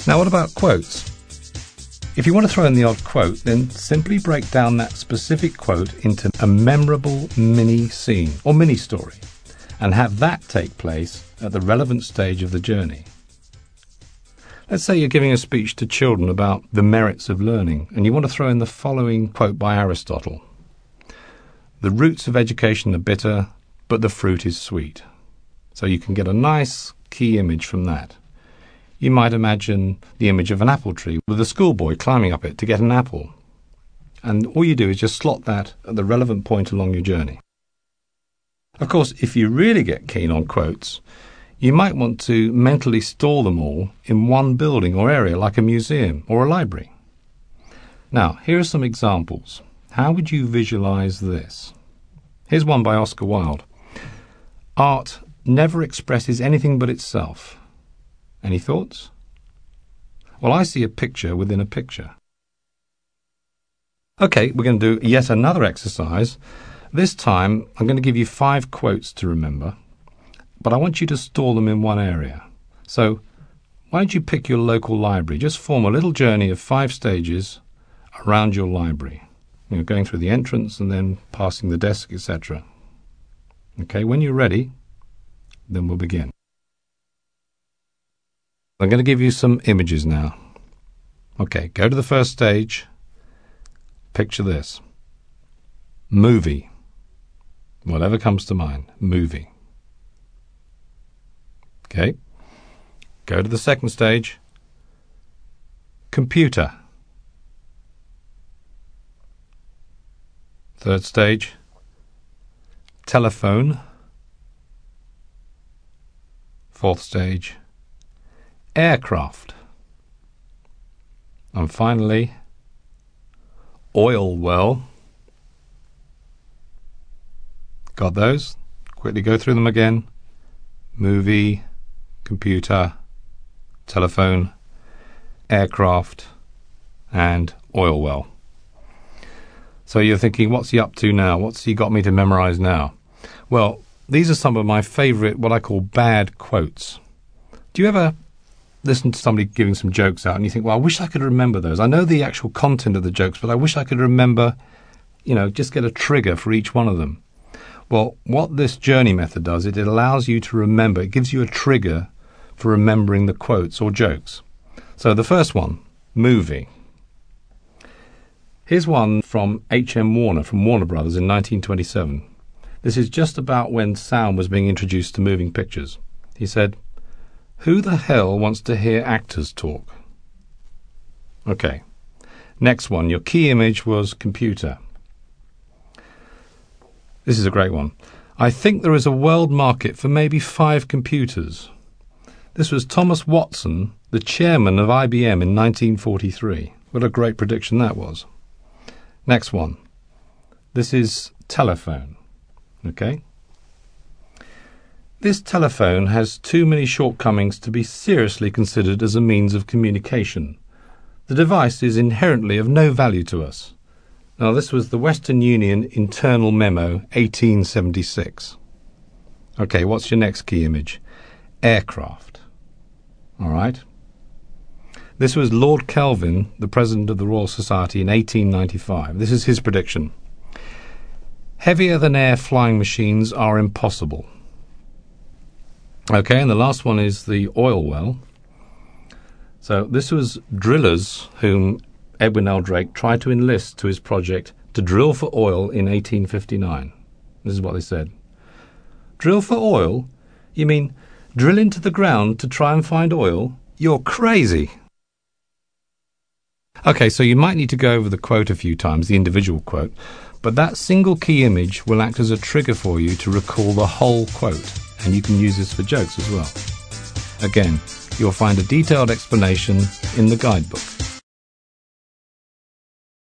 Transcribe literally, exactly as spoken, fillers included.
Now, what about quotes? If you want to throw in the odd quote, then simply break down that specific quote into a memorable mini scene or mini story and have that take place at the relevant stage of the journey. Let's say you're giving a speech to children about the merits of learning and you want to throw in the following quote by Aristotle. The roots of education are bitter, but the fruit is sweet. So you can get a nice key image from that. You might imagine the image of an apple tree with a schoolboy climbing up it to get an apple. And all you do is just slot that at the relevant point along your journey. Of course, if you really get keen on quotes, you might want to mentally store them all in one building or area like a museum or a library. Now, here are some examples. How would you visualize this? Here's one by Oscar Wilde. Art never expresses anything but itself. Any thoughts? Well, I see a picture within a picture. Okay, we're going to do yet another exercise. This time, I'm going to give you five quotes to remember, but I want you to store them in one area. So, why don't you pick your local library? Just form a little journey of five stages around your library. You know, going through the entrance and then passing the desk, et cetera. Okay, when you're ready, then we'll begin. I'm going to give you some images now. Okay, go to the first stage. Picture this. Movie. Whatever comes to mind. Movie. Okay. Go to the second stage. Computer. Third stage. Telephone. Fourth stage. Aircraft. And finally, oil well. Got those? Quickly go through them again. Movie, computer, telephone, aircraft, and oil well. So you're thinking, what's he up to now? What's he got me to memorize now? Well, these are some of my favorite, what I call bad quotes. Do you ever listen to somebody giving some jokes out and you think, well, I wish I could remember those. I know the actual content of the jokes, but I wish I could remember, you know, just get a trigger for each one of them. Well, what this journey method does, it allows you to remember. It gives you a trigger for remembering the quotes or jokes. So the first one, movie. Here's one from H M Warner, from Warner Brothers in nineteen twenty-seven. This is just about when sound was being introduced to moving pictures. He said, "Who the hell wants to hear actors talk?" Okay. Next one. Your key image was computer. This is a great one. "I think there is a world market for maybe five computers." This was Thomas Watson, the chairman of I B M in nineteen forty-three. What a great prediction that was. Next one. This is telephone. Okay. "This telephone has too many shortcomings to be seriously considered as a means of communication. The device is inherently of no value to us." Now, this was the Western Union Internal Memo, eighteen seventy-six. Okay, what's your next key image? Aircraft. All right. This was Lord Kelvin, the President of the Royal Society, in eighteen ninety-five. This is his prediction. "Heavier-than-air flying machines are impossible." Okay, and the last one is the oil well. So this was drillers whom Edwin L. Drake tried to enlist to his project to drill for oil in eighteen fifty-nine. This is what they said. "Drill for oil? You mean drill into the ground to try and find oil? You're crazy." Okay, so you might need to go over the quote a few times, the individual quote, but that single key image will act as a trigger for you to recall the whole quote, and you can use this for jokes as well. Again, you'll find a detailed explanation in the guidebook.